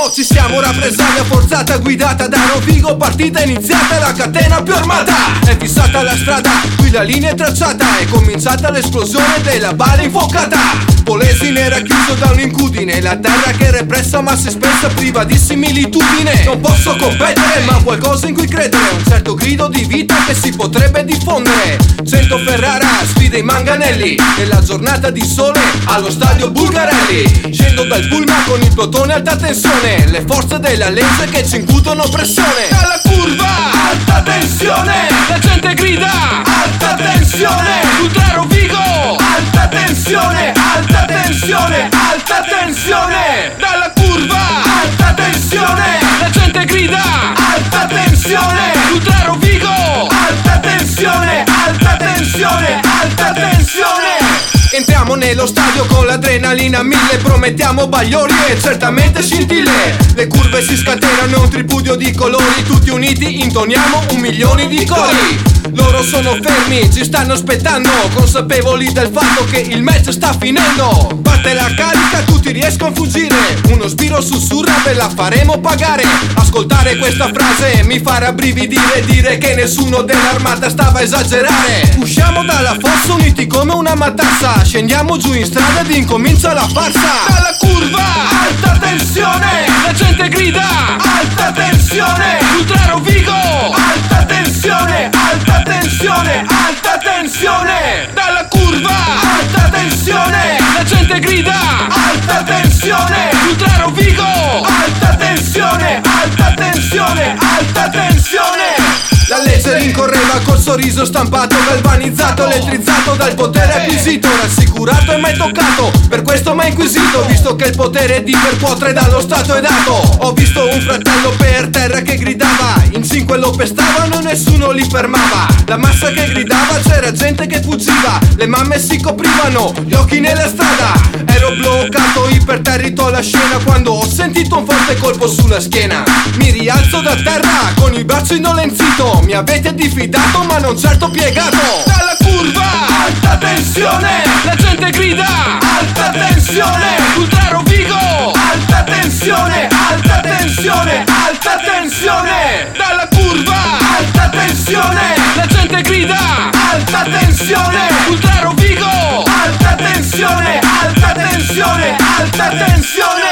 Oh, ci siamo, rappresaglia forzata guidata da Rovigo, partita iniziata, la catena più armata. È fissata la strada, qui la linea è tracciata, è cominciata l'esplosione della bala infuocata. Polesine era chiuso da un'incudine, la terra che è repressa ma si spezza priva di similitudine. Non posso competere ma qualcosa in cui credere, un certo grido di vita che si potrebbe diffondere. 100 Ferrara, sfida i manganelli, nella giornata di sole allo stadio Bulgarelli. Scendo dal pullman con il plotone alta tensione, le forze della legge che ci incutono pressione. Dalla curva, alta tensione, la gente grida, alta tensione. Ultra Rovigo, alta tensione, alta tensione, alta tensione. Dalla curva, alta tensione, la gente grida, alta tensione. Ultra Rovigo, alta tensione, alta tensione, alta tensione. Entriamo nello stadio con l'adrenalina a 1000, promettiamo bagliori e certamente scintille. Le curve si scatenano, un tripudio di colori, tutti uniti intoniamo 1.000.000 di cori. Loro sono fermi, ci stanno aspettando, consapevoli del fatto che il match sta finendo. Parte la carica, tutti riescono a fuggire, uno sbirro sussurra, ve la faremo pagare. Ascoltare questa frase mi fa rabbrividire, dire che nessuno dell'armata stava a esagerare. Usciamo dalla fossa uniti come una matassa, scendiamo giù in strada ed incomincia la farsa. Dalla curva, alta tensione, la gente grida, alta tensione. Ultra Rovigo, alta tensione, alta tensione, alta tensione. Dalla curva, alta tensione, la gente grida, alta tensione. Ultra Rovigo, alta tensione, alta tensione, alta tensione. La legge rincorreva col sorriso stampato, galvanizzato, elettrizzato dal potere acquisito, rassicurato e mai toccato, per questo mai inquisito, visto che il potere di percuotere dallo Stato è dato. Ho visto un fratello per terra che gridava, in 5 lo pestavano, nessuno li fermava. La massa che gridava, c'era gente che fuggiva, le mamme si coprivano, gli occhi nella strada. Ero bloccato, imperterrito alla scena, quando ho sentito un forte colpo sulla schiena. Mi rialzo da terra con il braccio indolenzito, mi avete diffidato ma non certo piegato. Dalla curva, alta tensione, la gente grida, alta tensione. Ultra Rovigo, alta tensione, alta tensione, alta tensione. Dalla curva, alta tensione, la gente grida, alta tensione. Ultra Rovigo, alta tensione, alta tensione, alta tensione.